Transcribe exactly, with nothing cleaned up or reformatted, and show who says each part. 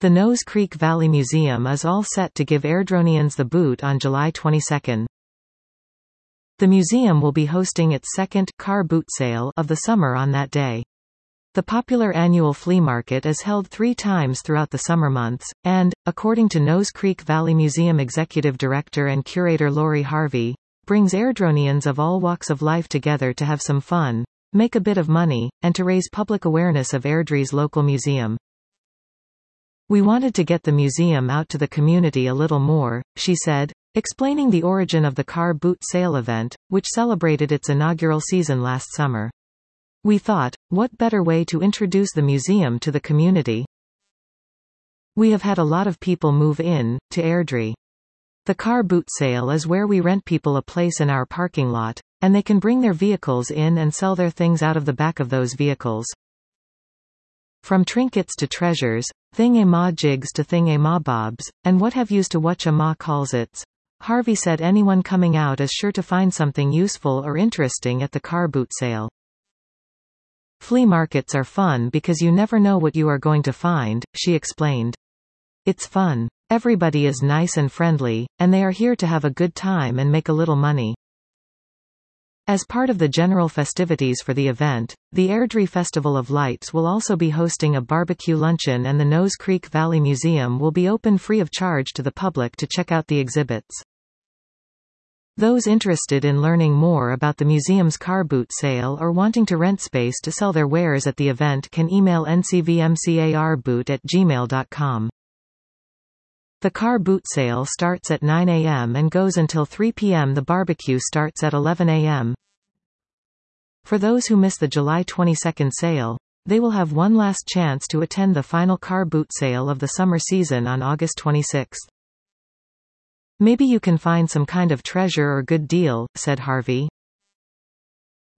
Speaker 1: The Nose Creek Valley Museum is all set to give Airdronians the boot on July twenty-second. The museum will be hosting its second car boot sale of the summer on that day. The popular annual flea market is held three times throughout the summer months, and, according to Nose Creek Valley Museum Executive Director and Curator Lori Harvey, brings Airdronians of all walks of life together to have some fun, make a bit of money, and to raise public awareness of Airdrie's local museum. We wanted to get the museum out to the community a little more, she said, explaining the origin of the car boot sale event, which celebrated its inaugural season last summer. We thought, what better way to introduce the museum to the community? We have had a lot of people move in to Airdrie. The car boot sale is where we rent people a place in our parking lot, and they can bring their vehicles in and sell their things out of the back of those vehicles. From trinkets to treasures, thing-a-ma jigs to thing-a-ma bobs, and what have yous to watch a ma calls it. Harvey said anyone coming out is sure to find something useful or interesting at the car boot sale. Flea markets are fun because you never know what you are going to find, she explained. It's fun. Everybody is nice and friendly, and they are here to have a good time and make a little money. As part of the general festivities for the event, the Airdrie Festival of Lights will also be hosting a barbecue luncheon, and the Nose Creek Valley Museum will be open free of charge to the public to check out the exhibits. Those interested in learning more about the museum's car boot sale or wanting to rent space to sell their wares at the event can email n c v m car boot at gmail dot com. The car boot sale starts at nine a m and goes until three p m The barbecue starts at eleven a m For those who miss the July twenty-second sale, they will have one last chance to attend the final car boot sale of the summer season on August twenty-sixth. Maybe you can find some kind of treasure or good deal, said Harvey.